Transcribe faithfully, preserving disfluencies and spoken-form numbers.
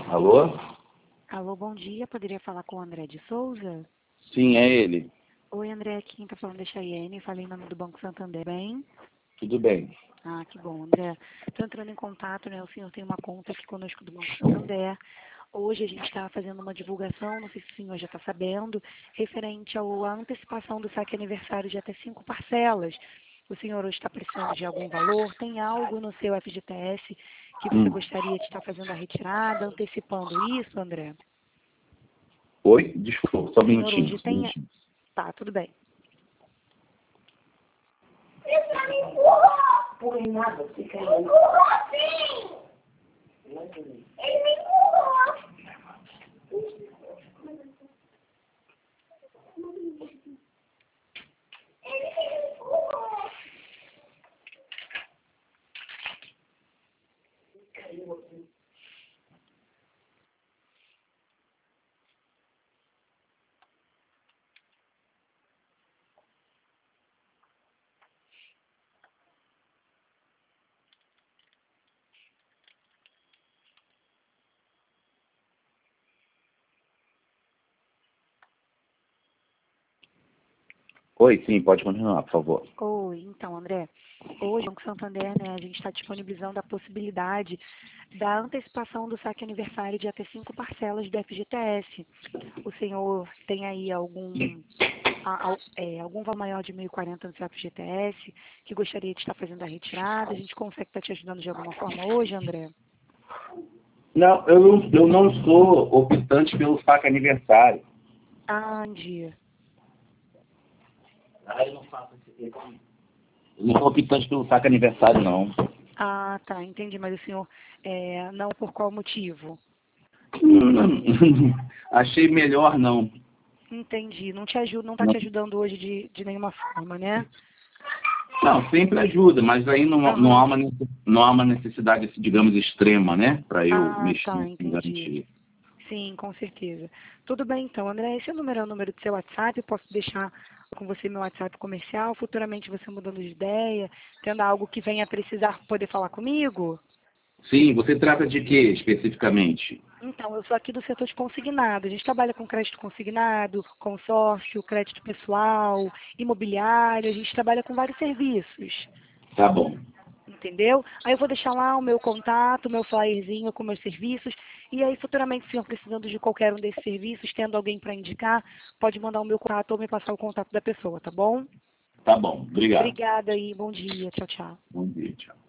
Alô? Alô, bom dia. Poderia falar com o André de Souza? Sim, é ele. Oi, André. Quem está falando é Chayene. Falei em nome do Banco Santander. Bem? Tudo bem. Ah, que bom, André. Estou entrando em contato, né? O senhor tem uma conta aqui conosco do Banco Santander. Hoje a gente está fazendo uma divulgação, não sei se o senhor já está sabendo, referente ao- à antecipação do saque aniversário de até cinco parcelas. O senhor hoje está precisando de algum valor? Tem algo no seu F G T S que você Hum. gostaria de estar fazendo a retirada, antecipando isso, André? Oi? Desculpa, só um O senhor minutinho. hoje Só um tem... minutinho. Tá, tudo bem. Por nada, fica aí. Ele me empurrou, sim! Ele me empurrou! Ele me empurrou! Caiu aqui. Oi, sim, pode continuar, por favor. Oi, então, André, hoje o Banco Santander, né, a gente está disponibilizando a possibilidade da antecipação do saque aniversário de até cinco parcelas do F G T S. O senhor tem aí algum, a- al- é, algum valor maior de mil e quarenta no seu F G T S que gostaria de estar fazendo a retirada? A gente consegue estar te ajudando de alguma forma hoje, André? Não, eu não, eu não sou optante pelo saque aniversário. Ah, dia. Ah, eu não faço esse Eu não sou optante pelo saque aniversário, não. Ah, tá, entendi, mas o senhor, é, não por qual motivo? Hum, Achei melhor não. Entendi, não te ajuda, não está Não, te ajudando hoje de, de nenhuma forma, né? não, sempre ajuda, mas aí não, não, há Aham. uma, necess- não há uma necessidade, digamos, extrema, né? Para eu Ah, mexer tá, em entendi. garantia. Sim, com certeza. Tudo bem então, André, esse é o número, é o número do seu WhatsApp, eu posso deixar com você meu WhatsApp comercial, futuramente você mudando de ideia, tendo algo que venha precisar poder falar comigo? Sim, você trata de quê especificamente? Então, eu sou aqui do setor de consignado, a gente trabalha com crédito consignado, consórcio, crédito pessoal, imobiliário, a gente trabalha com vários serviços. Tá bom. Entendeu? Aí eu vou deixar lá o meu contato, o meu flyerzinho com meus serviços. E aí, futuramente, se eu precisando de qualquer um desses serviços, tendo alguém para indicar, pode mandar o meu contato ou me passar o contato da pessoa, tá bom? Tá bom. Obrigado. Obrigada aí, bom dia, tchau, tchau. Bom dia, tchau.